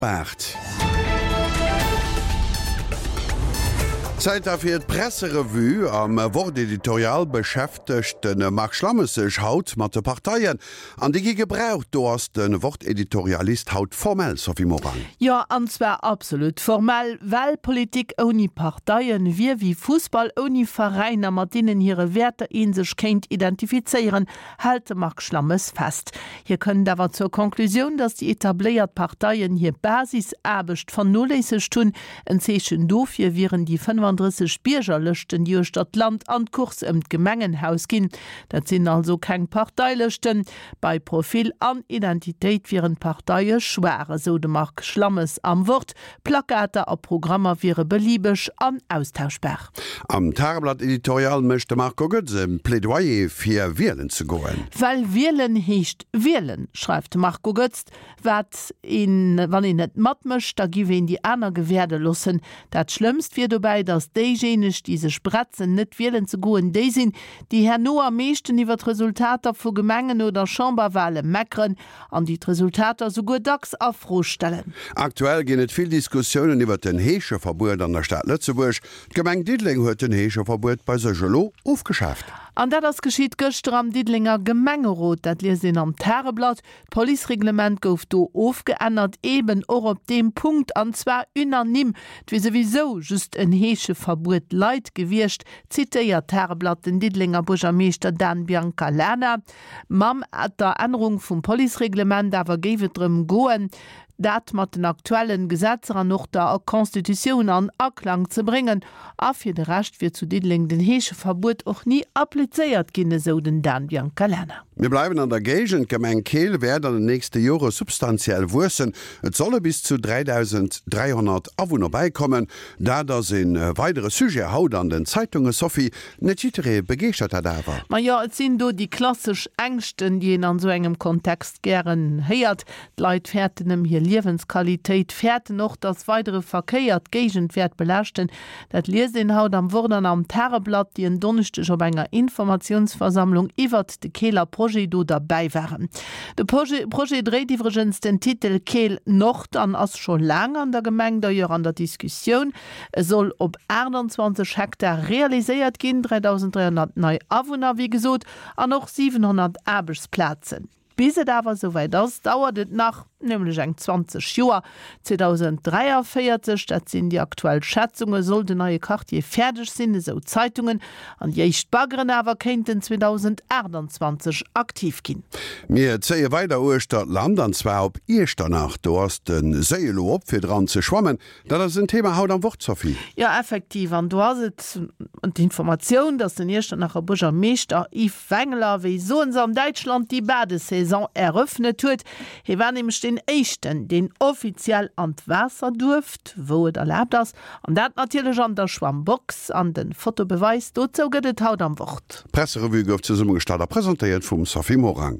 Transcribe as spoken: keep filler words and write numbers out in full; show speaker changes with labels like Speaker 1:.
Speaker 1: Bart. Zeit dafir d Presserevue am Worteditorial beschäftigten Mark Schlammesech haut mat de Parteiien an die gi gebraucht du hast den Worteditorialist haut formell Sophie Moran.
Speaker 2: Ja, anzwer absolut formell, weil Politik oni Parteiien wie wie Fußball oni Vereiner mat denen ihre Werte in sech kennt identifizieren, halte Mark Schlammes fest. Hier können dawer zur Konklusion, dass die etabliert Parteien hier Basiserbecht von nullesech tun en Zechen dofir viren die fünfunddreißig Bierger löschten die Stadt Land an Kurs im Gemengenhaus gin. Dat sind also kein Parteilechten. Bei Profil an Identität viren Parteiie schwere, so de Mark Schlammes am Wort. Plakate a Programmer wäre beliebig an austauschbar.
Speaker 1: Am Tageblatt Editorial möchte Marco Götze ein Plädoyer für Wählen zu gehen.
Speaker 2: Weil Wählen hecht Wählen, schreibt Marco Götz, wat in, wann in net mat mischt, da giwen die aner Gewerde lussen. Dat schlimmst wird dabei, dass déjenisch diese Spratzen net wählen zu goen dé sinn, die Herr Noah meeschten iwwer d Resultater vu Gemengen oder Chamberwahle meckern an die Resultater so gut dacks afrostellen.
Speaker 1: Aktuell gin net viel Diskussionen iwwer den Heesche Verbot an der Stadt Lützeburg. Gemeng Diedling huet den Heesche Verbot bei Sejolo aufgeschafft.
Speaker 2: An dat das geschieht gëster am Diedlinger Gemengerot, dat lesinn am Terreblatt. Polireglement gouf do aufgeändert eben or op dem Punkt anzwer unanim, wie sowieso just en heesche Verbot Leiit gewircht, zitiert Terreblatt den Diedlinger Burgermeester Dan Bianca Lerner. Mam at der Änderung vum Polireglement awer gewedrem goen, dat mat den aktuellen Gesetzer noch der Konstitution an Aklang zu bringen, a fir de recht wie zu Diedling den heesche Verbot och nie appliziert ginne so den Dan Bianca Lerner.
Speaker 1: Wir bleiben an der Gegend, Gemeng Kehl werden den nächste Jahre substanziell wursen. Es solle bis zu dreitausenddreihundert Einwohner beikommen, da das in äh, weitere Sujet haut an den Zeitungen Sophie net jitere begeert hat awer.
Speaker 2: Ma ja, et sind do die klassisch Ängsten, die in an so engem Kontext gern heiert. Leiit fährtenem hier Lebensqualität fährte noch das weitere verkehrt Gegentwert belaschten. Dat Lesinn haut am Wurden am Terreblatt, die en donnechte op enger Informationsversammlung iwwer de Kehler Projekt do dabei waren. De Projekt dreht übrigens den Titel Kehl Nord an ass schon lang an der Gemeng der an der Diskussion. Es soll op einundzwanzig Hektar realisiert gin, dreitausenddreihundert neue Einwohner wie gesot, an noch siebenhundert Arbeitsplätze. Bis es aber soweit das dauert es nach nämlich eng zwanzig Joer zweitausenddreiundvierzig, dat sind die aktuellen Schätzungen, soll de neue Quartier fertig sinn, so Zeitungen, an jeicht Baggeren awer kenten zweitausendeinundzwanzig aktiv gin.
Speaker 1: Mir zeie weiter Urstat Land anzwer op Ierster nach du hast den Seelo op fir dran ze schwammen, dat das ein Thema haut am Wort Sophie.
Speaker 2: Ja effektiv an du hast die Information, dass den Ierster nach der Burgermeester Yves Wengler wie so in Deutschland die Badesaison eröffnet huet. He war nämlich den Echten, den offiziell an Wasser durft, wo et erlaubt das, an dat natürlich an der Schwammbox an den Fotobeweis, dort so gëtt haut am Wort.
Speaker 1: Presserevue gouf ze Summe gestalter präsentiert vum Sophie Moran.